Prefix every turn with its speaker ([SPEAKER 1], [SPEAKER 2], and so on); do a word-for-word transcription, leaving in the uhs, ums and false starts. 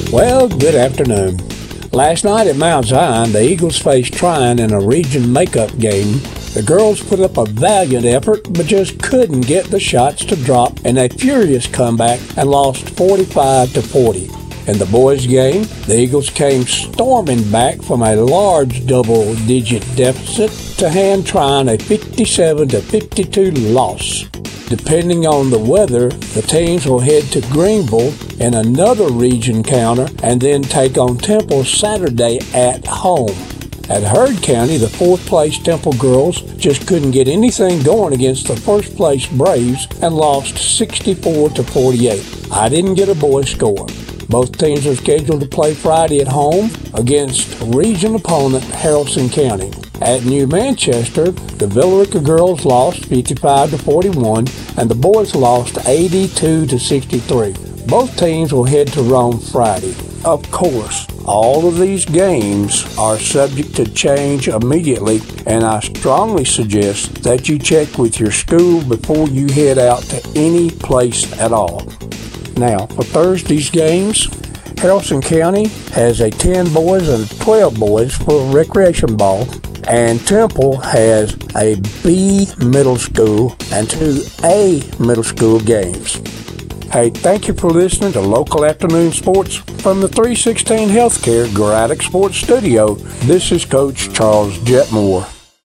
[SPEAKER 1] Well, good afternoon. Last night at Mount Zion, the Eagles faced Tryon in a region makeup game. The girls put up a valiant effort, but just couldn't get the shots to drop in a furious comeback and lost forty-five to forty. In the boys' game, the Eagles came storming back from a large double-digit deficit to hand Tryon a fifty-seven to fifty-two loss. Depending on the weather, the teams will head to Greenville in another region counter and then take on Temple Saturday at home. At Heard County, the fourth-place Temple girls just couldn't get anything going against the first-place Braves and lost sixty-four to forty-eight. I didn't get a boys score. Both teams are scheduled to play Friday at home against region opponent Haralson County. At New Manchester, the Villa Rica girls lost fifty-five to forty-one and the boys lost eighty-two to sixty-three. Both teams will head to Rome Friday. Of course, all of these games are subject to change immediately, and I strongly suggest that you check with your school before you head out to any place at all. Now, for Thursday's games, Haralson County has a ten boys and twelve boys for recreation ball, and Temple has a B middle school and two A middle school games. Hey, thank you for listening to Local Afternoon Sports from the three sixteen Healthcare Gradic Sports Studio. This is Coach Charles Jetmore.